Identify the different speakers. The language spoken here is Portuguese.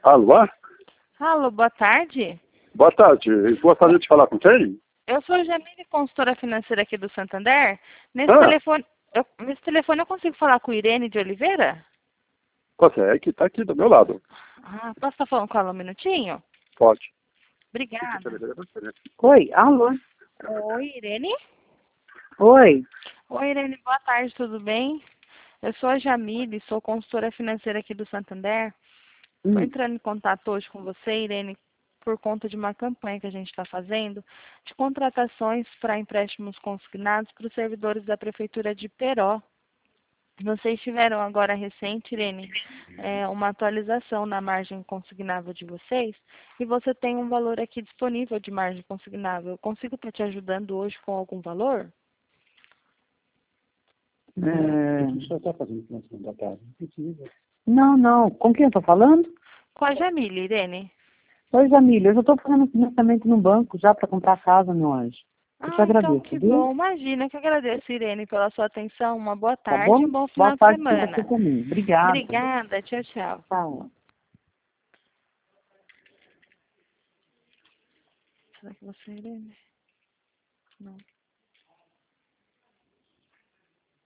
Speaker 1: Alô?
Speaker 2: Alô, boa tarde.
Speaker 1: Boa tarde. Eu gostaria de falar com quem?
Speaker 2: Eu sou a Jamile, consultora financeira aqui do Santander.
Speaker 1: Ah,
Speaker 2: Nesse telefone eu consigo falar com Irene de Oliveira?
Speaker 1: consegue, tá aqui do meu lado.
Speaker 2: Ah, posso estar falando com ela um minutinho?
Speaker 1: Pode.
Speaker 2: Obrigada.
Speaker 3: Oi, alô?
Speaker 2: Oi, Irene?
Speaker 3: Oi.
Speaker 2: Oi, Irene, boa tarde, tudo bem? Eu sou a Jamile, sou consultora financeira aqui do Santander. Estou entrando em contato hoje com você, Irene, por conta de uma campanha que a gente está fazendo de contratações para empréstimos consignados para os servidores da Prefeitura de Peró. Vocês tiveram agora recente, Irene, uma atualização na margem consignável de vocês e você tem um valor aqui disponível de margem consignável. Eu consigo estar te ajudando hoje com algum valor?
Speaker 1: Só está fazendo financiamento da casa. Não precisa.
Speaker 3: Não. Com quem eu tô falando?
Speaker 2: Com a Jamile, Irene.
Speaker 3: Oi, Jamília. Eu já tô fazendo financiamento no banco já para comprar a casa, meu anjo. Eu te agradeço,
Speaker 2: Então que
Speaker 3: viu?
Speaker 2: bom. Imagina que eu agradeço, Irene, pela sua atenção. Uma boa
Speaker 3: Tá
Speaker 2: tarde e
Speaker 3: bom?
Speaker 2: um bom final
Speaker 3: Boa
Speaker 2: de
Speaker 3: tarde para você
Speaker 2: semana.
Speaker 3: também. Obrigada.
Speaker 2: Obrigada. Tchau, tchau.
Speaker 3: Tchau.
Speaker 2: Será que você é Irene? Não.